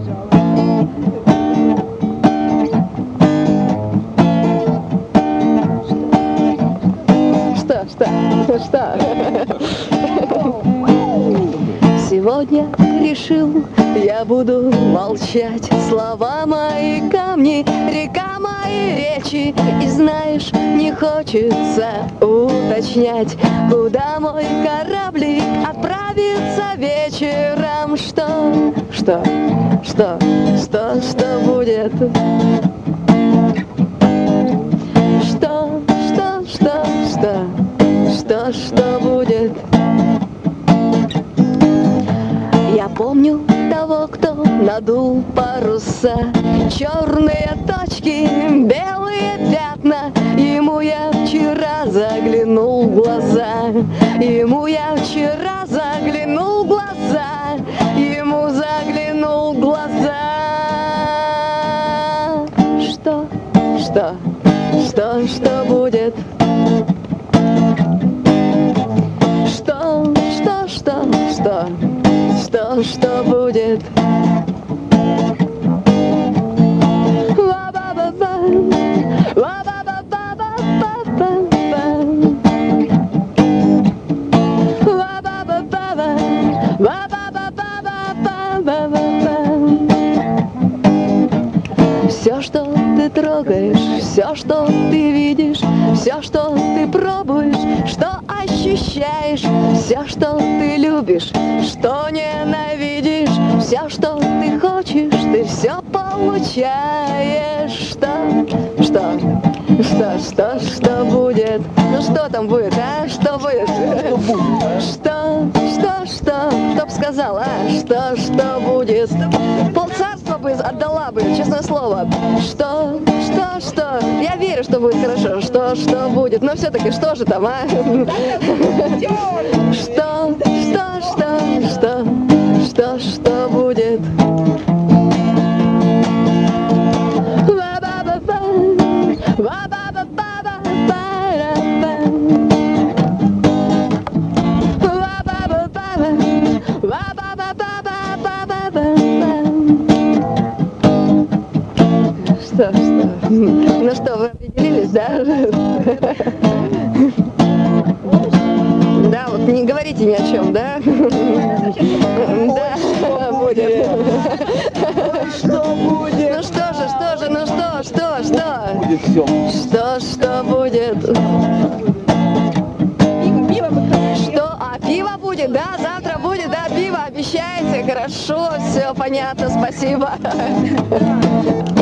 Что? Сегодня решил, я буду молчать. Слова мои камни, река мои речи. И знаешь, не хочется уточнять, куда мой кораблик отправится вечером. Что будет? Что будет? Я помню того, кто надул паруса, черные точки, белые пятна. Ему я вчера заглянул в глаза, ему я вчера заглянул в глаза, ему заглянул в глаза. Что будет? Что будет? Все, что ты трогаешь, все, что ты видишь, все, что ты пробуешь, что ощущаешь, все, что ты любишь, что ненавидишь, все, что ты хочешь, ты все получаешь. Что будет? Ну что там будет, а? Что будет? Что? Кто б сказал, а? Что будет? Полцарства бы отдала бы, честное слово. Что? Я верю, что будет хорошо. Что будет? Но все-таки что же там, а? Что будет? Что? Ну что, вы определились, да? Да, вот не говорите ни о чем, да? Да, будет. Что будет? Ну что же, ну что? Будет все. Что будет? Что? А пиво будет, да? Завтра будет, да? Пиво обещаете? Хорошо, все понятно, спасибо.